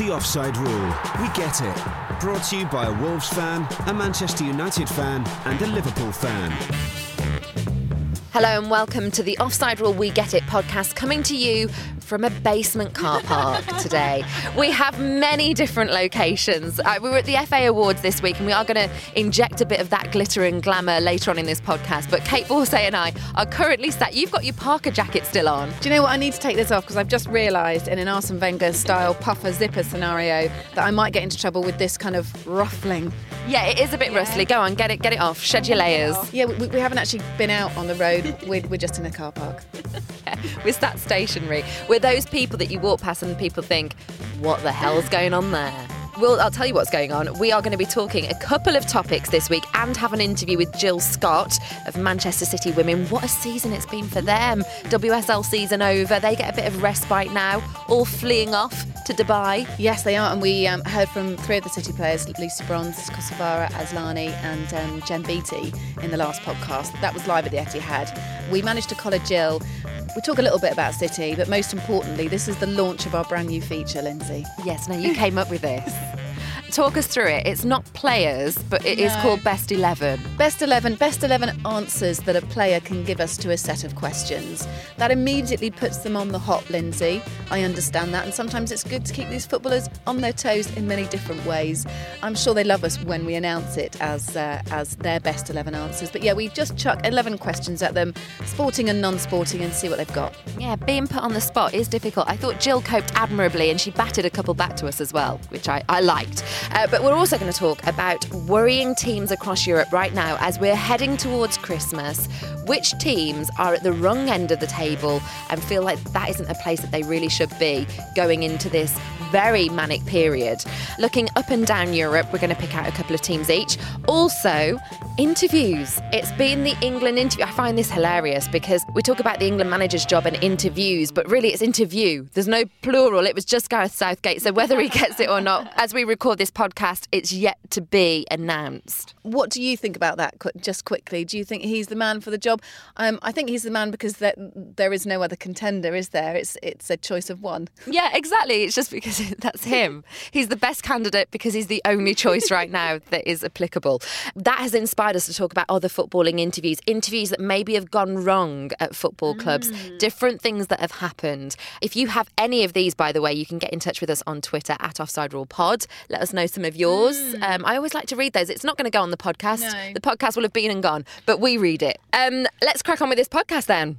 The Offside Rule. We get it. Brought to you by a Wolves fan, a Manchester United fan and a Liverpool fan. Hello and welcome to the Offside Rule We Get It podcast, coming to you from a basement car park today. We have many different locations. We were at the FA Awards this week and we are going to inject a bit of that glitter and glamour later on in this podcast. But Kate Borsay and I are currently sat... You've got your Parker jacket still on. Do you know what? I need to take this off because I've just realised in an Arsene Wenger style puffer zipper scenario that I might get into trouble with this kind of ruffling. Yeah, it is a bit rustly. Go on, get it off. Shed your layers. Yeah, we haven't actually been out on the road. We're just in a car park. We're sat stationary. We're those people that you walk past and people think, what the hell's going on there? Well, I'll tell you what's going on. We are going to be talking a couple of topics this week and have an interview with Jill Scott of Manchester City Women. What a season it's been for them. WSL season over. They get a bit of respite now, all fleeing off to Dubai. Yes, they are. And we heard from three of the City players, Lucy Bronze, Kosovara Aslani and Jen Beattie in the last podcast. That was live at the Etihad. We managed to collar Jill. We talk a little bit about City, but most importantly, this is the launch of our brand new feature, Lindsay. Yes, now you came up with this. Talk us through it. It's not players, but it is called Best 11. Best 11 answers that a player can give us to a set of questions. That immediately puts them on the hop, Lindsay. I understand that, and sometimes it's good to keep these footballers on their toes in many different ways. I'm sure they love us when we announce it as their Best 11 answers. But yeah, we just chuck 11 questions at them, sporting and non-sporting, and see what they've got. Yeah, being put on the spot is difficult. I thought Jill coped admirably, and she batted a couple back to us as well, which I liked. But we're also going to talk about worrying teams across Europe right now as we're heading towards Christmas. Which teams are at the wrong end of the table and feel like that isn't a place that they really should be going into this very manic period. Looking up and down Europe, we're going to pick out a couple of teams each. Also, interviews. It's been the England interview. I find this hilarious because we talk about the England manager's job and interviews, but really it's interview. There's no plural. It was just Gareth Southgate. So whether he gets it or not, as we record this podcast, it's yet to be announced. What do you think about that, just quickly? Do you think he's the man for the job? I think he's the man because there is no other contender, is there? It's a choice of one. Yeah, exactly. It's just because that's him. He's the best candidate because he's the only choice right now that is applicable. That has inspired us to talk about other footballing interviews that maybe have gone wrong at football clubs, different things that have happened. If you have any of these, by the way, you can get in touch with us on Twitter at Offside Rule Pod. Let us know some of yours. I always like to read those. It's not going to go on the podcast. No. The podcast will have been and gone, but we read it. Let's crack on with this podcast then.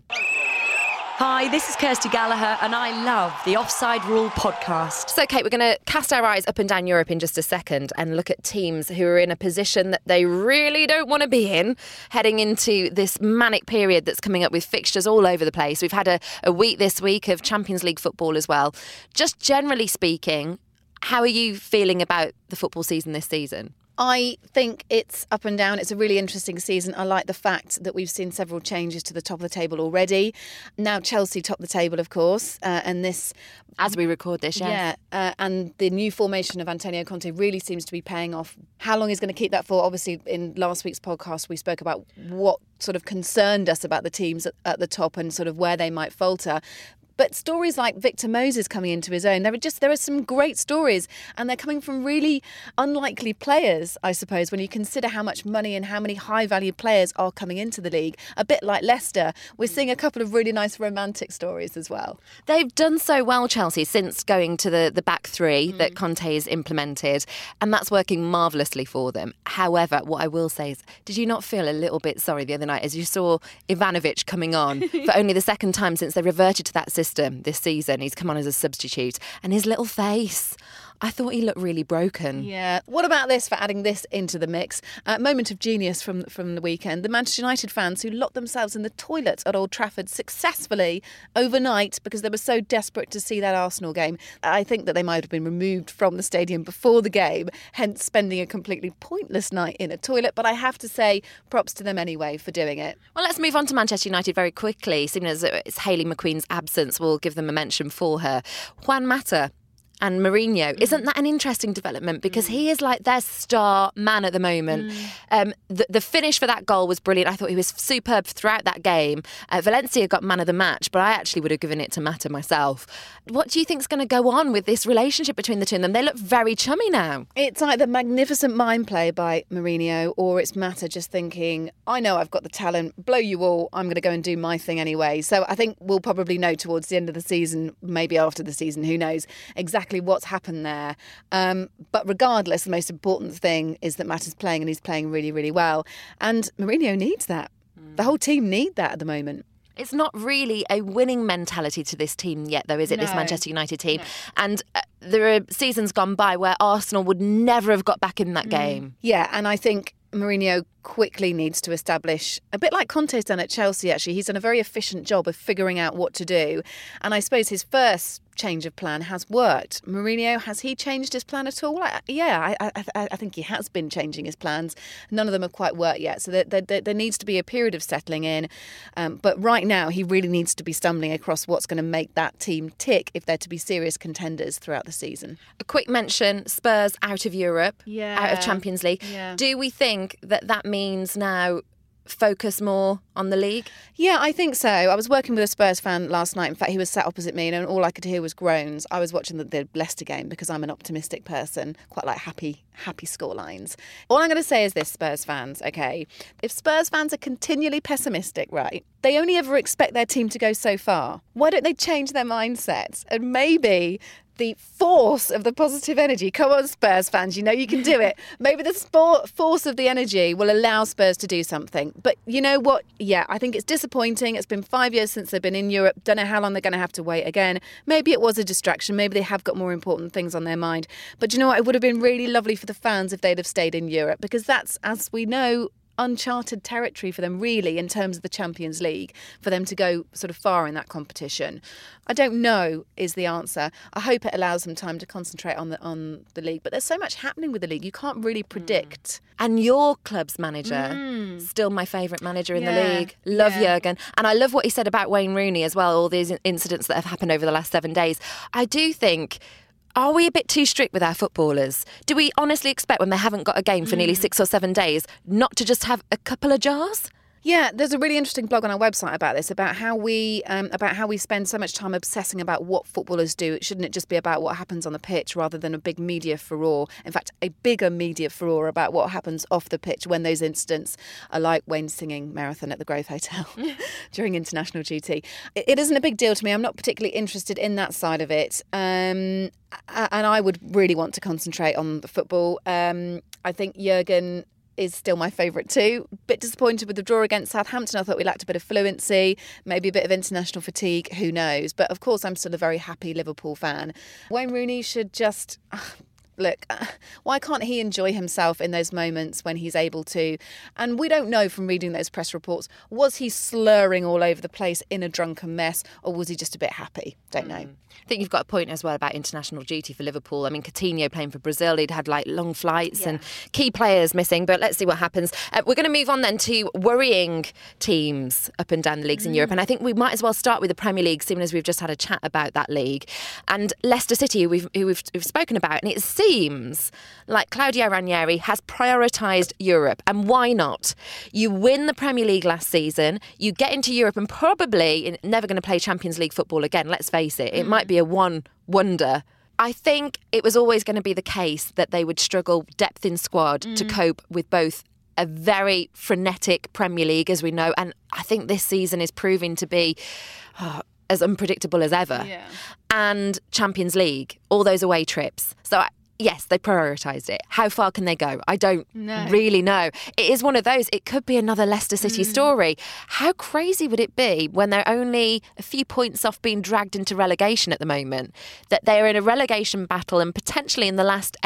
Hi, this is Kirsty Gallagher and I love the Offside Rule podcast. So, Kate, we're going to cast our eyes up and down Europe in just a second and look at teams who are in a position that they really don't want to be in, heading into this manic period that's coming up with fixtures all over the place. We've had a week this week of Champions League football as well. Just generally speaking, how are you feeling about the football season this season? I think it's up and down. It's a really interesting season. I like the fact that we've seen several changes to the top of the table already. Now Chelsea top the table, of course, and this... As we record this, yeah. And the new formation of Antonio Conte really seems to be paying off. How long he's going to keep that for? Obviously, in last week's podcast, we spoke about what sort of concerned us about the teams at the top and sort of where they might falter. But stories like Victor Moses coming into his own, there are some great stories and they're coming from really unlikely players, I suppose, when you consider how much money and how many high-value players are coming into the league. A bit like Leicester, we're seeing a couple of really nice romantic stories as well. They've done so well, Chelsea, since going to the back three that Conte has implemented, and that's working marvellously for them. However, what I will say is, did you not feel a little bit sorry the other night as you saw Ivanovic coming on for only the second time since they reverted to that system this season? He's come on as a substitute and his little face, I thought he looked really broken. Yeah. What about this for adding this into the mix? Moment of genius from the weekend. The Manchester United fans who locked themselves in the toilet at Old Trafford successfully overnight because they were so desperate to see that Arsenal game. I think that they might have been removed from the stadium before the game, hence spending a completely pointless night in a toilet. But I have to say, props to them anyway for doing it. Well, let's move on to Manchester United very quickly. Seeing as it's Hayley McQueen's absence, we'll give them a mention for her. Juan Mata and Mourinho. Isn't that an interesting development? Because he is like their star man at the moment. The finish for that goal was brilliant. I thought he was superb throughout that game. Valencia got man of the match, but I actually would have given it to Mata myself. What do you think is going to go on with this relationship between the two of them? They look very chummy now. It's either magnificent mind play by Mourinho, or it's Mata just thinking, I know I've got the talent, blow you all, I'm going to go and do my thing anyway. So I think we'll probably know towards the end of the season, maybe after the season, who knows, exactly what's happened there. But regardless, the most important thing is that Mata's playing, and he's playing really, really well. And Mourinho needs that. The whole team need that at the moment. It's not really a winning mentality to this team yet, though, is it? No. This Manchester United team. No. And there are seasons gone by where Arsenal would never have got back in that game. Yeah, and I think Mourinho quickly needs to establish, a bit like Conte's done at Chelsea, actually. He's done a very efficient job of figuring out what to do. And I suppose his first change of plan has worked. Mourinho, has he changed his plan at all? I think he has been changing his plans. None of them have quite worked yet. So there needs to be a period of settling in. But right now, he really needs to be stumbling across what's going to make that team tick if they're to be serious contenders throughout the season. A quick mention, Spurs out of Europe, out of Champions League. Yeah. Do we think that means now focus more on the league? Yeah, I think so. I was working with a Spurs fan last night. In fact, he was sat opposite me and all I could hear was groans. I was watching the Leicester game because I'm an optimistic person, quite like happy scorelines. All I'm going to say is this, Spurs fans, okay? If Spurs fans are continually pessimistic, right, they only ever expect their team to go so far. Why don't they change their mindsets? And maybe the force of the positive energy, come on Spurs fans, you know you can do it. Maybe the force of the energy will allow Spurs to do something. But you know what? Yeah, I think it's disappointing. It's been 5 years since they've been in Europe. Don't know how long they're going to have to wait again. Maybe it was a distraction. Maybe they have got more important things on their mind. But you know what? It would have been really lovely for the fans if they'd have stayed in Europe, because that's, as we know, uncharted territory for them, really, in terms of the Champions League, for them to go sort of far in that competition. I don't know is the answer. I hope it allows them time to concentrate on the league. But there's so much happening with the league, you can't really predict. And your club's manager, still my favourite manager in the league. Love Jurgen. And I love what he said about Wayne Rooney as well, all these incidents that have happened over the last 7 days. I do think, are we a bit too strict with our footballers? Do we honestly expect, when they haven't got a game for nearly 6 or 7 days, not to just have a couple of jars? Yeah, there's a really interesting blog on our website about this, about how we spend so much time obsessing about what footballers do. Shouldn't it just be about what happens on the pitch rather than a big media furore? In fact, a bigger media furore about what happens off the pitch when those incidents are like Wayne singing Marathon at the Grove Hotel during international duty. It isn't a big deal to me. I'm not particularly interested in that side of it. And I would really want to concentrate on the football. I think Jurgen is still my favourite too. Bit disappointed with the draw against Southampton. I thought we lacked a bit of fluency, maybe a bit of international fatigue, who knows. But of course I'm still a very happy Liverpool fan. Wayne Rooney should just... Look, why can't he enjoy himself in those moments when he's able to? And we don't know from reading those press reports, was he slurring all over the place in a drunken mess, or was he just a bit happy? Don't know. I think you've got a point as well about international duty for Liverpool. I mean, Coutinho playing for Brazil, he'd had like long flights and key players missing, but let's see what happens. We're going to move on then to worrying teams up and down the leagues in Europe, and I think we might as well start with the Premier League, seeing as we've just had a chat about that league. And Leicester City, who we've spoken about, and it seems like Claudio Ranieri has prioritised Europe, and why not? You win the Premier League last season, you get into Europe and probably never going to play Champions League football again, let's face it. It might be a one wonder. I think it was always going to be the case that they would struggle depth in squad to cope with both a very frenetic Premier League, as we know, and I think this season is proving to be as unpredictable as ever. Yeah. And Champions League, all those away trips. So yes, they prioritised it. How far can they go? I don't really know. It is one of those, it could be another Leicester City story. How crazy would it be when they're only a few points off being dragged into relegation at the moment, that they're in a relegation battle and potentially in the last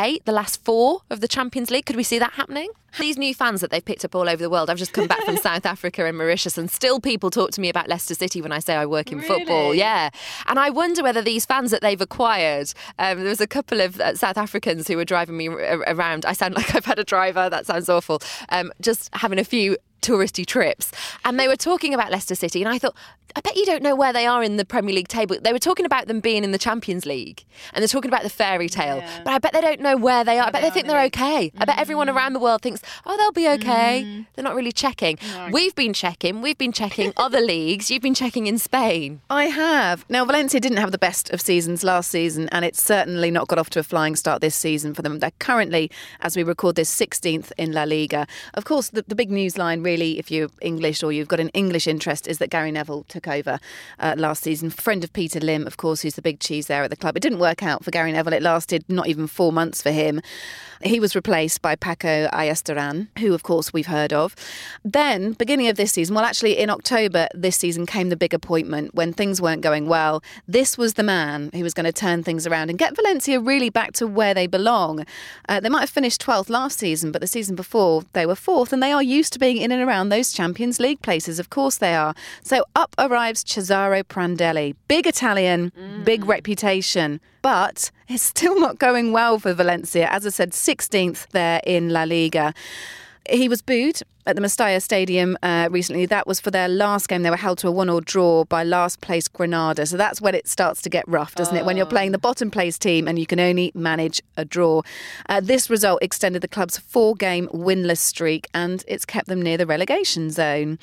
4 of the Champions League? Could we see that happening? These new fans that they've picked up all over the world. I've just come back from South Africa and Mauritius, and still people talk to me about Leicester City when I say I work in football. Yeah. And I wonder whether these fans that they've acquired, there was a couple of South Africans who were driving me around. I sound like I've had a driver. That sounds awful. Just having a few touristy trips. And they were talking about Leicester City, and I thought, I bet you don't know where they are in the Premier League table. They were talking about them being in the Champions League, and they're talking about the fairy tale. Yeah. But I bet they don't know where they are. I bet they think they're okay. I bet everyone around the world thinks, oh, they'll be okay. They're not really checking. No. We've been checking other leagues. You've been checking in Spain. I have. Now, Valencia didn't have the best of seasons last season, and it's certainly not got off to a flying start this season for them. They're currently, as we record this, 16th in La Liga. Of course, the big news line, really, if you're English or you've got an English interest, is that Gary Neville took over last season. Friend of Peter Lim, of course, who's the big cheese there at the club. It didn't work out for Gary Neville. It lasted not even 4 months for him. He was replaced by Paco Ayestaran, who, of course, we've heard of. Then, beginning of this season, well, actually, in October this season came the big appointment when things weren't going well. This was the man who was going to turn things around and get Valencia really back to where they belong. They might have finished 12th last season, but the season before they were 4th, and they are used to being in and around those Champions League places. Of course they are. So up arrives Cesare Prandelli. Big Italian, big reputation. But it's still not going well for Valencia. As I said, 16th there in La Liga. He was booed at the Mestalla Stadium recently. That was for their last game. They were held to a 1-1 draw by last place Granada. So that's when it starts to get rough, doesn't it? When you're playing the bottom place team and you can only manage a draw. This result extended the club's 4-game winless streak, and it's kept them near the relegation zone.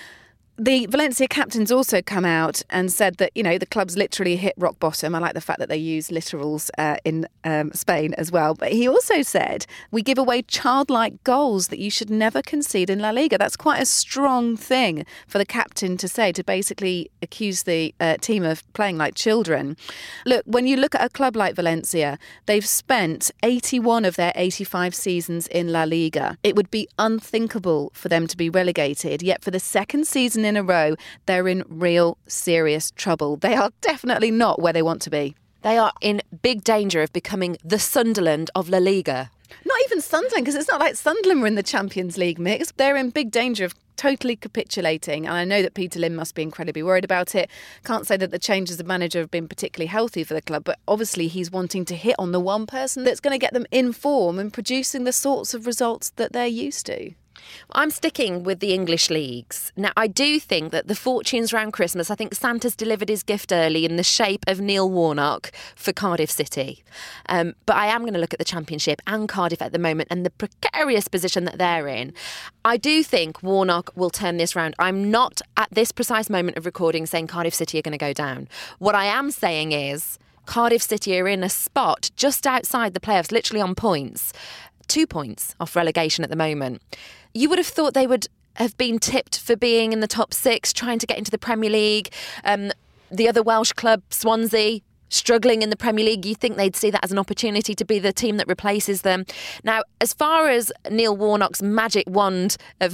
The Valencia captain's also come out and said that, you know, the club's literally hit rock bottom. I like the fact that they use literals in Spain as well. But he also said, we give away childlike goals that you should never concede in La Liga. That's quite a strong thing for the captain to say, to basically accuse the team of playing like children. Look, when you look at a club like Valencia, they've spent 81 of their 85 seasons in La Liga. It would be unthinkable for them to be relegated. Yet for the second season in a row, they're in real serious trouble. They are definitely not where they want to be. They are in big danger of becoming the Sunderland of La Liga. Not even Sunderland, because it's not like Sunderland were in the Champions League mix. They're in big danger of totally capitulating, and I know that Peter Lim must be incredibly worried about it. Can't say that the changes of manager have been particularly healthy for the club, but obviously he's wanting to hit on the one person that's going to get them in form and producing the sorts of results that they're used to. I'm sticking with the English leagues. Now, I do think that the fortunes around Christmas, I think Santa's delivered his gift early in the shape of Neil Warnock for Cardiff City. But I am going to look at the Championship and Cardiff at the moment and the precarious position that they're in. I do think Warnock will turn this round. I'm not at this precise moment of recording saying Cardiff City are going to go down. What I am saying is Cardiff City are in a spot just outside the playoffs, literally on points. 2 points off relegation at the moment. You would have thought they would have been tipped for being in the top 6, trying to get into the Premier League. The other Welsh club, Swansea, struggling in the Premier League. You think they'd see that as an opportunity to be the team that replaces them. Now, as far as Neil Warnock's magic wand of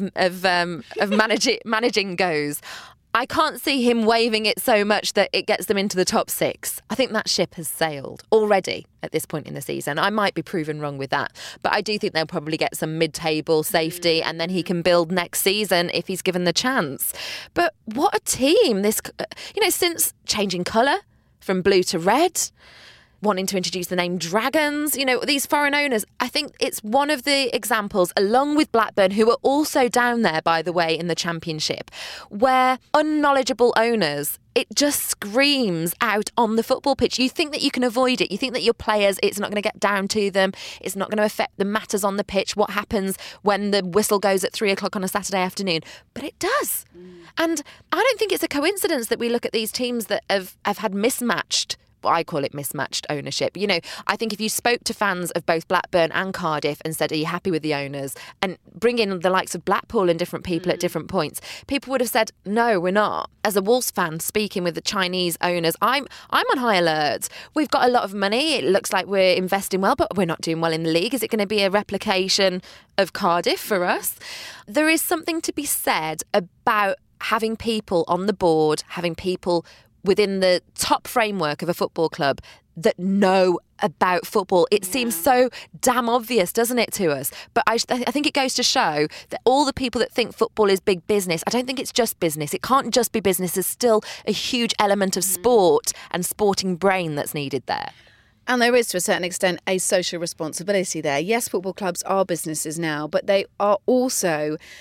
managing goes, I can't see him waving it so much that it gets them into the top 6. I think that ship has sailed already at this point in the season. I might be proven wrong with that, but I do think they'll probably get some mid-table safety, and then he can build next season if he's given the chance. But what a team! This, since changing colour from blue to red, wanting to introduce the name Dragons, these foreign owners, I think it's one of the examples, along with Blackburn, who are also down there, by the way, in the Championship, where unknowledgeable owners, it just screams out on the football pitch. You think that you can avoid it. You think that your players, it's not going to get down to them. It's not going to affect the matters on the pitch, what happens when the whistle goes at 3:00 on a Saturday afternoon. But it does. And I don't think it's a coincidence that we look at these teams that have had mismatched, I call it mismatched ownership. I think if you spoke to fans of both Blackburn and Cardiff and said, are you happy with the owners? And bring in the likes of Blackpool and different people at different points, people would have said, no, we're not. As a Wolves fan, speaking with the Chinese owners, I'm on high alert. We've got a lot of money. It looks like we're investing well, but we're not doing well in the league. Is it going to be a replication of Cardiff for us? There is something to be said about having people on the board, having people within the top framework of a football club that know about football. It seems so damn obvious, doesn't it, to us? But I think it goes to show that all the people that think football is big business, I don't think it's just business. It can't just be business. There's still a huge element of sport and sporting brain that's needed there. And there is, to a certain extent, a social responsibility there. Yes, football clubs are businesses now, but they are also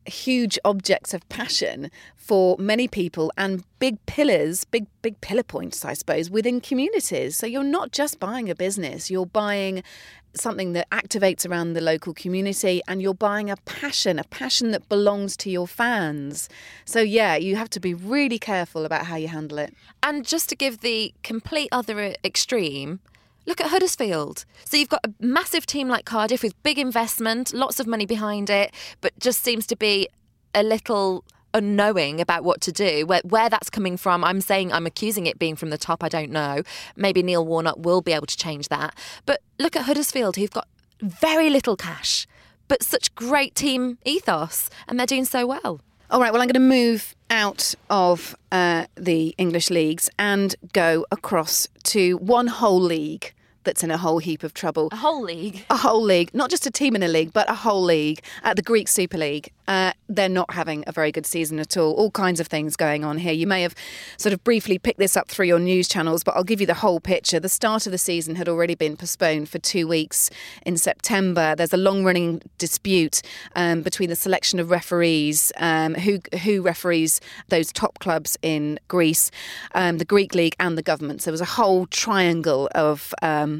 huge objects of passion for many people and big pillars, big pillar points, I suppose, within communities. So you're not just buying a business, you're buying something that activates around the local community, and you're buying a passion that belongs to your fans. So yeah, you have to be really careful about how you handle it. And just to give the complete other extreme, look at Huddersfield. So you've got a massive team like Cardiff with big investment, lots of money behind it, but just seems to be a little unknowing about what to do, where that's coming from. I'm accusing it being from the top. I don't know. Maybe Neil Warnock will be able to change that. But look at Huddersfield, who've got very little cash, but such great team ethos, and they're doing so well. All right, well, I'm going to move out of the English leagues and go across to one whole league that's in a whole heap of trouble. A whole league? A whole league. Not just a team in a league, but a whole league. The Greek Super League. They're not having a very good season at all. All kinds of things going on here. You may have sort of briefly picked this up through your news channels, but I'll give you the whole picture. The start of the season had already been postponed for 2 weeks in September. There's a long-running dispute between the selection of referees, who referees those top clubs in Greece, the Greek League and the government. So there was a whole triangle of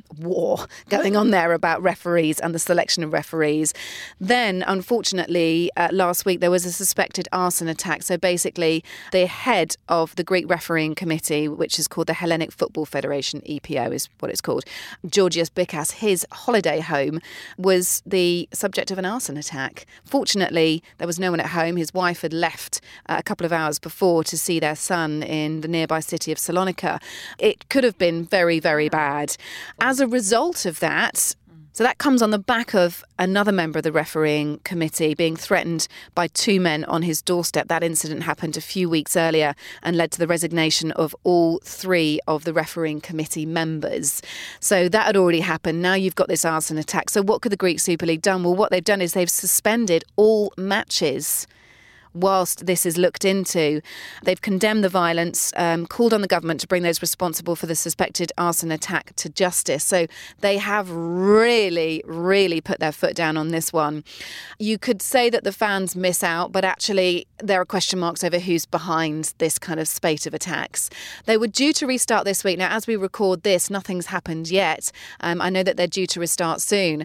war going on there about referees and the selection of referees. Then, unfortunately, last week there was a suspected arson attack. So basically, the head of the Greek refereeing committee, which is called the Hellenic Football Federation, EPO is what it's called, Georgios Bikas, his holiday home was the subject of an arson attack. Fortunately, there was no one at home. His wife had left a couple of hours before to see their son in the nearby city of Salonika. It could have been very, very bad. As a result of that, so that comes on the back of another member of the refereeing committee being threatened by 2 men on his doorstep. That incident happened a few weeks earlier and led to the resignation of all 3 of the refereeing committee members. So that had already happened. Now you've got this arson attack. So what could the Greek Super League done? Well, what they've done is they've suspended all matches whilst this is looked into. They've condemned the violence, called on the government to bring those responsible for the suspected arson attack to justice. So they have really, really put their foot down on this one. You could say that the fans miss out, but actually there are question marks over who's behind this kind of spate of attacks. They were due to restart this week. Now, as we record this, nothing's happened yet. I know that they're due to restart soon.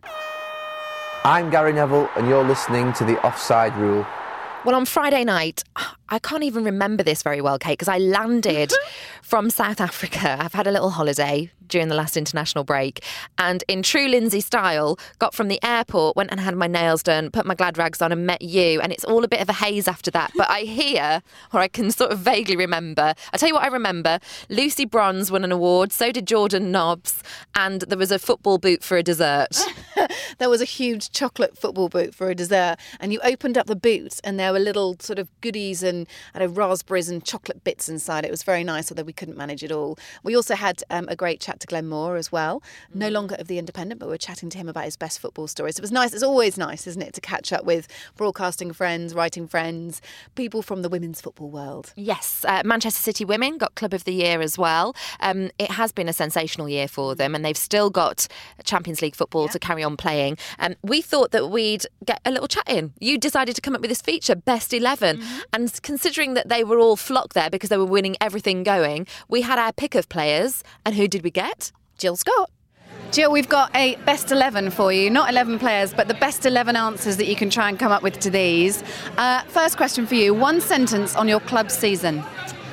I'm Gary Neville, and you're listening to The Offside Rule. Well, on Friday night, I can't even remember this very well, Kate, because I landed from South Africa. I've had a little holiday during the last international break, and in true Lindsay style, got from the airport, went and had my nails done, put my glad rags on and met you, and it's all a bit of a haze after that. But I hear, or I can sort of vaguely remember, I'll tell you what I remember, Lucy Bronze won an award, so did Jordan Nobbs, and there was a football boot for a dessert. There was a huge chocolate football boot for a dessert, and you opened up the boot and there were little sort of goodies and raspberries and chocolate bits inside. It was very nice, although we couldn't manage it all. We also had a great chat to Glenn Moore as well, no longer of The Independent, but we were chatting to him about his best football stories. It was nice. It's always nice, isn't it, to catch up with broadcasting friends, writing friends, people from the women's football world. Yes, Manchester City women got Club of the Year as well. It has been a sensational year for them, and they've still got Champions League football to carry on playing. We thought that we'd get a little chat in. You decided to come up with this feature, Best 11. And considering that they were all flocked there because they were winning everything going, we had our pick of players. And who did we get? Jill Scott. Jill, we've got a best 11 for you. Not 11 players, but the best 11 answers that you can try and come up with to these. First question for you. One sentence on your club season.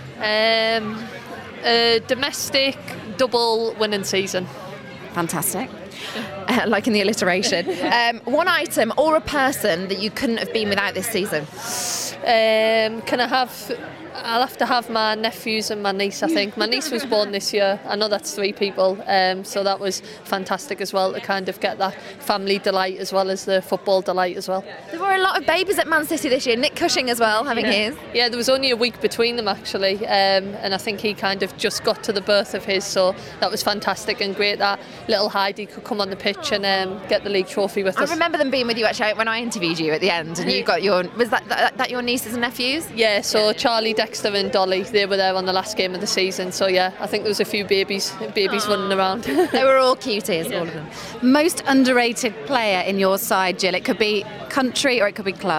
A domestic double winning season. Fantastic. Like in the alliteration. One item or a person that you couldn't have been without this season. I'll have to have my nephews and my niece, I think. My niece was born this year. I know that's 3 people. So that was fantastic as well, to kind of get that family delight as well as the football delight as well. There were a lot of babies at Man City this year. Nick Cushing as well, having his. Yeah, there was only a week between them actually. And I think he kind of just got to the birth of his. So that was fantastic and great that little Heidi could come on the pitch and get the league trophy with us. I remember them being with you actually when I interviewed you at the end, and you got your, was that your nieces and nephews? Yeah, so Charlie, Dexter and Dolly, they were there on the last game of the season. So yeah, I think there was a few babies running around. They were all cuties, all of them. Most underrated player in your side, Jill? It could be country or it could be club.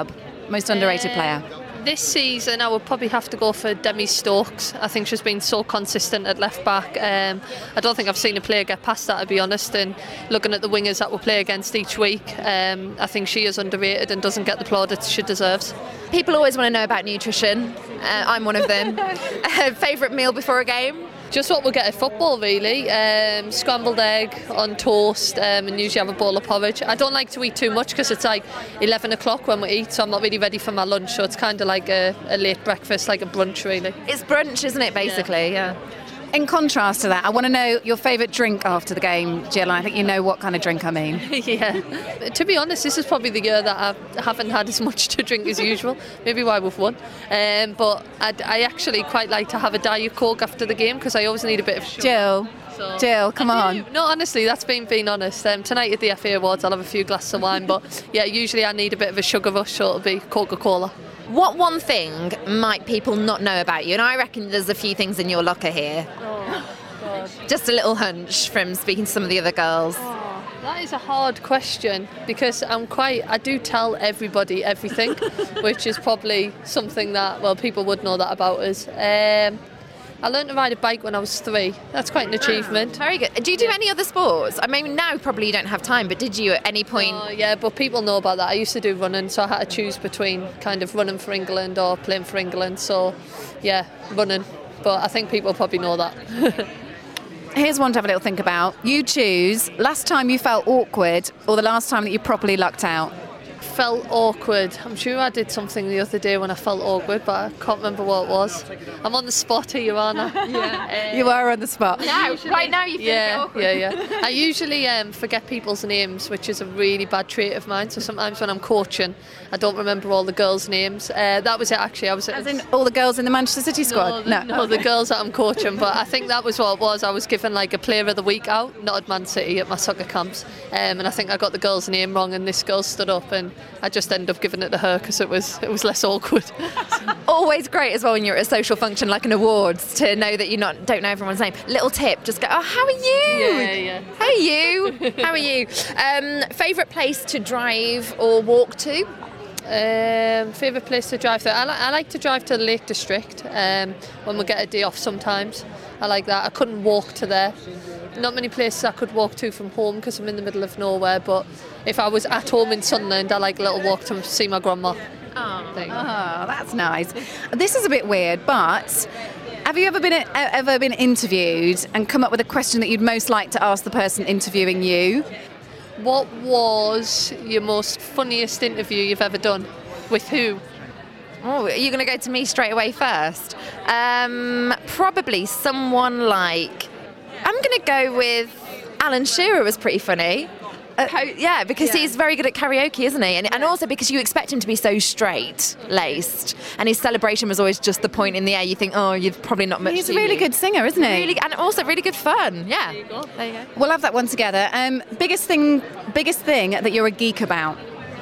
most underrated player? This season, I would probably have to go for Demi Stokes. I think she's been so consistent at left back. I don't think I've seen a player get past that, to be honest. And looking at the wingers that we play against each week, I think she is underrated and doesn't get the plaudits she deserves. People always want to know about nutrition. I'm one of them. Favourite meal before a game? Just what we get at football, really. Scrambled egg on toast, and usually have a bowl of porridge. I don't like to eat too much because it's like 11 o'clock when we eat, so I'm not really ready for my lunch. So it's kind of like a late breakfast, like a brunch, really. It's brunch, isn't it, basically? Yeah. In contrast to that, I want to know your favourite drink after the game, Jill. And I think you know what kind of drink I mean. Yeah. To be honest, this is probably the year that I haven't had as much to drink as usual. Maybe why we've won. But I actually quite like to have a Diet Coke after the game because I always need a bit of sugar. Jill, come on. No, honestly, that's being honest. Tonight at the FA Awards, I'll have a few glasses of wine. But yeah, usually I need a bit of a sugar rush, so it'll be Coca-Cola. What one thing might people not know about you? And I reckon there's a few things in your locker here. Oh, God. Just a little hunch from speaking to some of the other girls. Oh, that is a hard question because I do tell everybody everything, which is probably something that, well, people would know that about us. I learned to ride a bike when I was 3. That's quite an achievement. Very good. Do you do any other sports? I mean, now probably you don't have time, but did you at any point? Yeah, but people know about that. I used to do running, so I had to choose between kind of running for England or playing for England. So, yeah, running. But I think people probably know that. Here's one to have a little think about. You choose last time you felt awkward or the last time that you properly lucked out. Felt awkward. I'm sure I did something the other day when I felt awkward, but I can't remember what it was. I'm on the spot here, Joanna. Yeah. You are on the spot. Now, right now you feel a bit awkward. Yeah. I usually forget people's names, which is a really bad trait of mine. So sometimes when I'm coaching, I don't remember all the girls' names. That was it, actually. As in all the girls in the Manchester City squad? No, the girls that I'm coaching. But I think that was what it was. I was given like a player of the week out, not at Man City, at my soccer camps. And I think I got the girl's name wrong, and this girl stood up, and I just ended up giving it to her because it was less awkward. Always great as well when you're at a social function like an awards to know that you don't know everyone's name. Little tip, just go, oh, how are you? Yeah. Hey you, how are you? Favourite place to drive or walk to? Favourite place to drive to? I like to drive to the Lake District when we get a day off sometimes. I like that. I couldn't walk to there. Not many places I could walk to from home because I'm in the middle of nowhere, but if I was at home in Sunderland, I like a little walk to see my grandma. Oh, that's nice. This is a bit weird, but have you ever been interviewed and come up with a question that you'd most like to ask the person interviewing you? What was your most funniest interview you've ever done? With who? Oh, are you going to go to me straight away first? Probably someone like... I'm going to go with Alan Shearer. Was pretty funny. Because he's very good at karaoke, isn't he? And also because you expect him to be so straight-laced, and his celebration was always just the point in the air. You think, oh, you've probably not much. He's a really good singer, isn't he? And also really good fun. Yeah. There you go. We'll have that one together. Biggest thing that you're a geek about?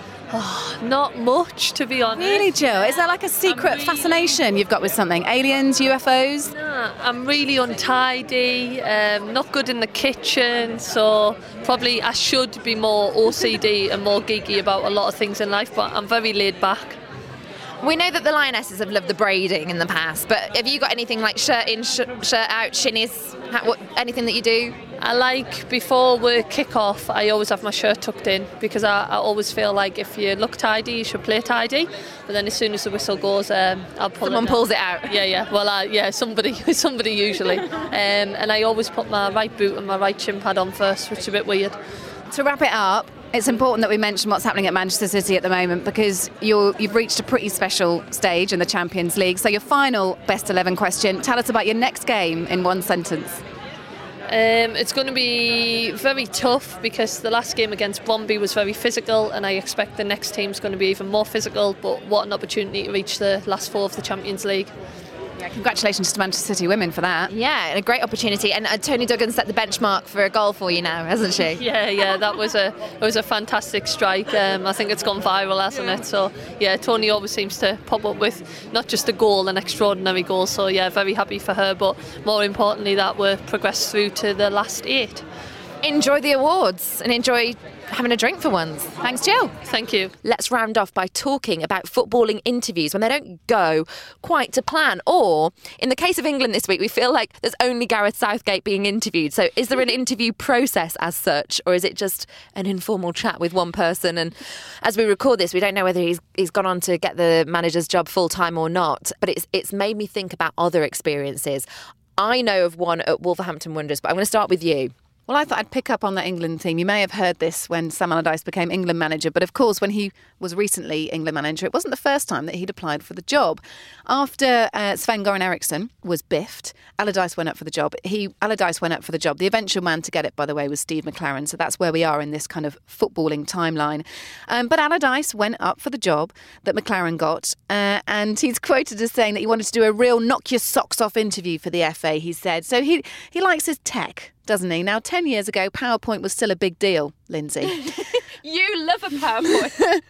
Oh, not much, to be honest. Really, Jill? Is there like a secret fascination you've got with something? Aliens, UFOs? No, I'm really untidy, not good in the kitchen, so probably I should be more OCD and more geeky about a lot of things in life, but I'm very laid back. We know that the Lionesses have loved the braiding in the past, but have you got anything like shirt in, shirt out, shinnies, anything that you do? I like, before we kick off, I always have my shirt tucked in because I always feel like if you look tidy, you should play tidy. But then as soon as the whistle goes, I'll pull Someone it pulls it out. Yeah. Well, somebody usually. And I always put my right boot and my right shin pad on first, which is a bit weird. To wrap it up, it's important that we mention what's happening at Manchester City at the moment because you've reached a pretty special stage in the Champions League. So your final best 11 question, tell us about your next game in one sentence. It's going to be very tough because the last game against Bromby was very physical, and I expect the next team's going to be even more physical, but what an opportunity to reach the last 4 of the Champions League. Yeah, congratulations to Manchester City women for that. Yeah, and a great opportunity. And Tony Duggan set the benchmark for a goal for you now, hasn't she? Yeah, that was a fantastic strike. I think it's gone viral, hasn't it? So yeah, Tony always seems to pop up with not just a goal, an extraordinary goal. So yeah, very happy for her. But more importantly, that we're progressed through to the last 8. Enjoy the awards and enjoy having a drink for once. Thanks, Jill. Thank you. Let's round off by talking about footballing interviews when they don't go quite to plan. Or, in the case of England this week, we feel like there's only Gareth Southgate being interviewed. So is there an interview process as such, or is it just an informal chat with one person? And as we record this, we don't know whether he's gone on to get the manager's job full-time or not. But it's made me think about other experiences. I know of one at Wolverhampton Wanderers, but I'm going to start with you. Well, I thought I'd pick up on that England theme. You may have heard this when Sam Allardyce became England manager, but of course, when he was recently England manager, it wasn't the first time that he'd applied for the job. After Sven-Göran Eriksson was biffed, Allardyce went up for the job. Allardyce went up for the job. The eventual man to get it, by the way, was Steve McClaren. So that's where we are in this kind of footballing timeline. But Allardyce went up for the job that McClaren got, and he's quoted as saying that he wanted to do a real knock your socks off interview for the FA, he said. So he likes his tech, doesn't he? Now, 10 years ago, PowerPoint was still a big deal, Lindsay. You love a PowerPoint.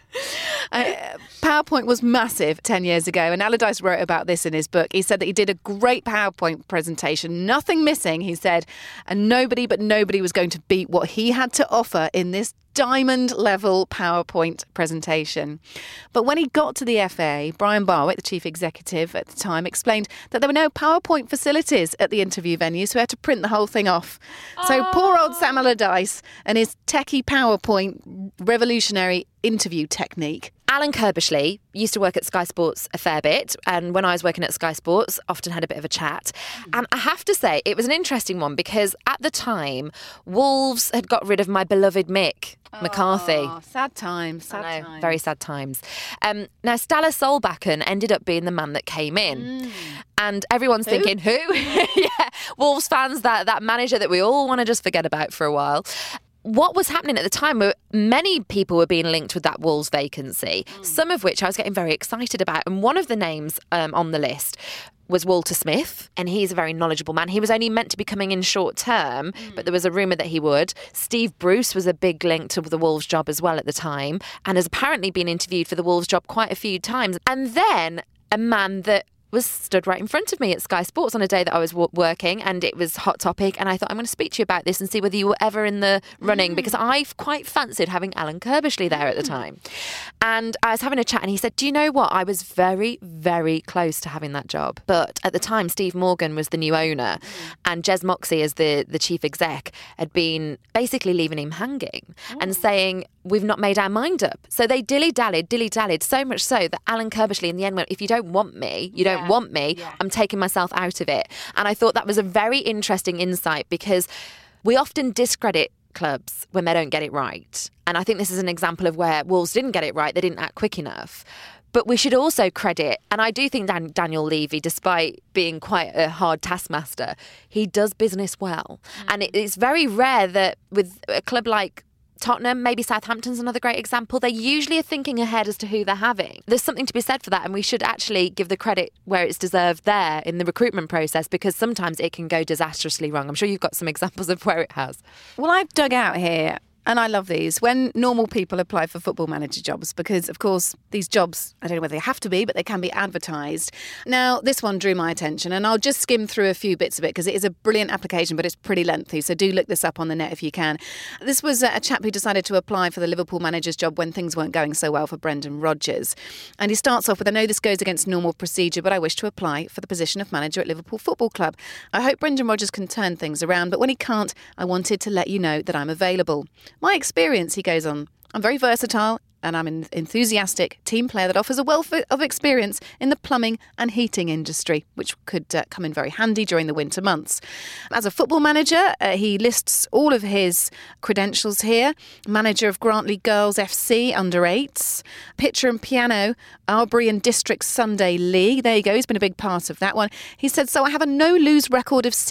PowerPoint was massive 10 years ago, and Allardyce wrote about this in his book. He said that he did a great PowerPoint presentation, nothing missing, he said, and nobody was going to beat what he had to offer in this diamond-level PowerPoint presentation. But when he got to the FA, Brian Barwick, the chief executive at the time, explained that there were no PowerPoint facilities at the interview venue, so he had to print the whole thing off. So poor old Sam Allardyce and his techie PowerPoint revolutionary interview technique. Alan Kirbishley used to work at Sky Sports a fair bit, and when I was working at Sky Sports, often had a bit of a chat. And I have to say, it was an interesting one because at the time, Wolves had got rid of my beloved Mick McCarthy. Sad times. Very sad times. Now, Stella Solbakken ended up being the man that came in. And everyone's thinking, who? Yeah, Wolves fans, that manager that we all want to just forget about for a while. What was happening at the time were many people were being linked with that Wolves vacancy, some of which I was getting very excited about. And one of the names on the list was Walter Smith, and he's a very knowledgeable man. He was only meant to be coming in short term, but there was a rumour that he would. Steve Bruce was a big link to the Wolves job as well at the time, and has apparently been interviewed for the Wolves job quite a few times. And then a man that was stood right in front of me at Sky Sports on a day that I was working, and it was hot topic, and I thought I'm going to speak to you about this and see whether you were ever in the running, because I quite fancied having Alan Kirbishley there at the time. And I was having a chat and he said, do you know what, I was very, very close to having that job, but at the time Steve Morgan was the new owner and Jez Moxey as the chief exec had been basically leaving him hanging and saying, we've not made our mind up. So they dilly-dallied, so much so that Alan Kirbishley in the end went, if you don't want me, you don't want me, I'm taking myself out of it. And I thought that was a very interesting insight, because we often discredit clubs when they don't get it right. And I think this is an example of where Wolves didn't get it right, they didn't act quick enough. But we should also credit, and I do think Daniel Levy, despite being quite a hard taskmaster, he does business well. And it's very rare that with a club like Tottenham, maybe Southampton's another great example, they usually are thinking ahead as to who they're having. There's something to be said for that, and we should actually give the credit where it's deserved there in the recruitment process, because sometimes it can go disastrously wrong. I'm sure you've got some examples of where it has. Well, I've dug out here, and I love these, when normal people apply for football manager jobs, because, of course, these jobs, I don't know whether they have to be, but they can be advertised. Now, this one drew my attention, and I'll just skim through a few bits of it because it is a brilliant application, but it's pretty lengthy, so do look this up on the net if you can. This was a chap who decided to apply for the Liverpool manager's job when things weren't going so well for Brendan Rodgers. And he starts off with, I know this goes against normal procedure, but I wish to apply for the position of manager at Liverpool Football Club. I hope Brendan Rodgers can turn things around, but when he can't, I wanted to let you know that I'm available. My experience, he goes on, I'm very versatile and I'm an enthusiastic team player that offers a wealth of experience in the plumbing and heating industry, which could come in very handy during the winter months. As a football manager, he lists all of his credentials here. Manager of Grantley Girls FC under-8s, pitcher and piano, Albury and District Sunday League. There you go, he's been a big part of that one. He said, so I have a no-lose record of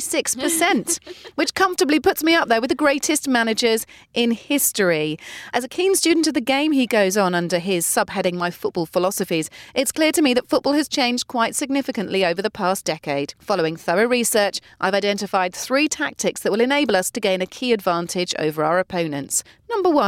66%, which comfortably puts me up there with the greatest managers in history. As a keen student of the game, he goes on under his subheading, My Football Philosophies, it's clear to me that football has changed quite significantly over the past decade. Following thorough research, I've identified 3 tactics that will enable us to gain a key advantage over our opponents. Number 1,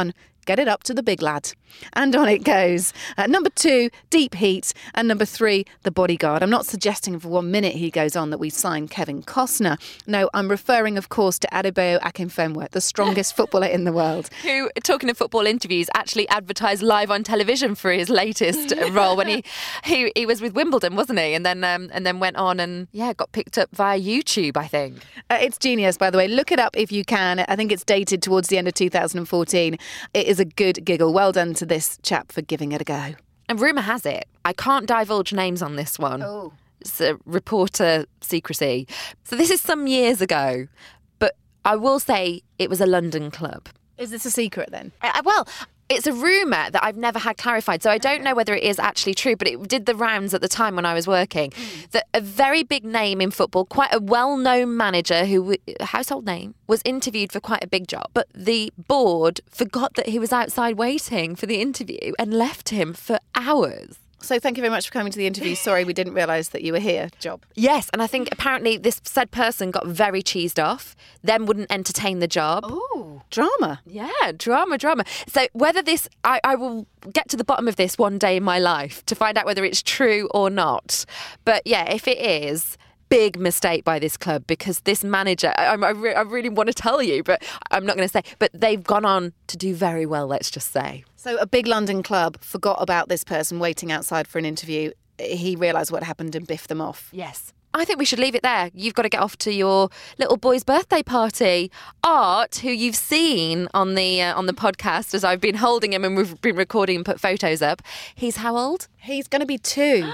Get it up to the big lad. And on it goes. Number 2, Deep Heat. And number 3, The Bodyguard. I'm not suggesting for 1 minute he goes on that we sign Kevin Costner. No, I'm referring, of course, to Adebayo Akinfenwa, the strongest footballer in the world. Who, talking of football interviews, actually advertised live on television for his latest role when he was with Wimbledon, wasn't he? And then went on and got picked up via YouTube, I think. It's genius, by the way. Look it up if you can. I think it's dated towards the end of 2014. It is a good giggle. Well done to this chap for giving it a go. And rumour has it, I can't divulge names on this one. Oh. It's a reporter secrecy. So this is some years ago, but I will say it was a London club. Is this a secret then? Well, it's a rumour that I've never had clarified, so I don't know whether it is actually true, but it did the rounds at the time when I was working, that a very big name in football, quite a well-known manager household name, was interviewed for quite a big job, but the board forgot that he was outside waiting for the interview and left him for hours. So thank you very much for coming to the interview. Sorry, we didn't realise that you were here, Job. Yes, and I think apparently this said person got very cheesed off, then wouldn't entertain the job. Oh, drama. Yeah, drama. So whether this, I will get to the bottom of this one day in my life to find out whether it's true or not. But yeah, if it is, big mistake by this club, because this manager, I really want to tell you, but I'm not going to say, but they've gone on to do very well, let's just say. So a big London club forgot about this person waiting outside for an interview. He realised what happened and biffed them off. Yes. I think we should leave it there. You've got to get off to your little boy's birthday party. Art, who you've seen on the podcast as I've been holding him and we've been recording and put photos up. He's how old? He's going to be 2.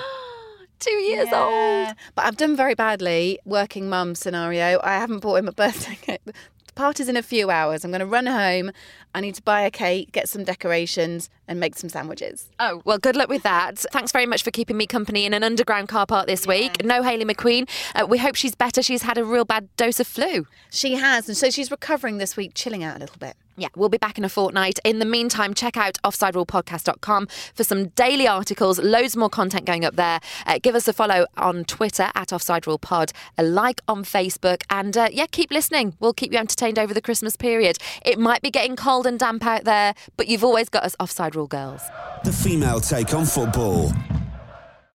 2 years old. But I've done very badly, working mum scenario. I haven't bought him a birthday cake. The party's in a few hours. I'm going to run home. I need to buy a cake, get some decorations and make some sandwiches. Oh, well, good luck with that. Thanks very much for keeping me company in an underground car park this week. No Hayley McQueen. We hope she's better. She's had a real bad dose of flu. She has. And so she's recovering this week, chilling out a little bit. Yeah, we'll be back in a fortnight. In the meantime, check out offsiderulpodcast.com for some daily articles, loads more content going up there. Give us a follow on Twitter at offsiderulpod, a like on Facebook, and keep listening. We'll keep you entertained over the Christmas period. It might be getting cold and damp out there, but you've always got us Offside Rule girls. The female take on football.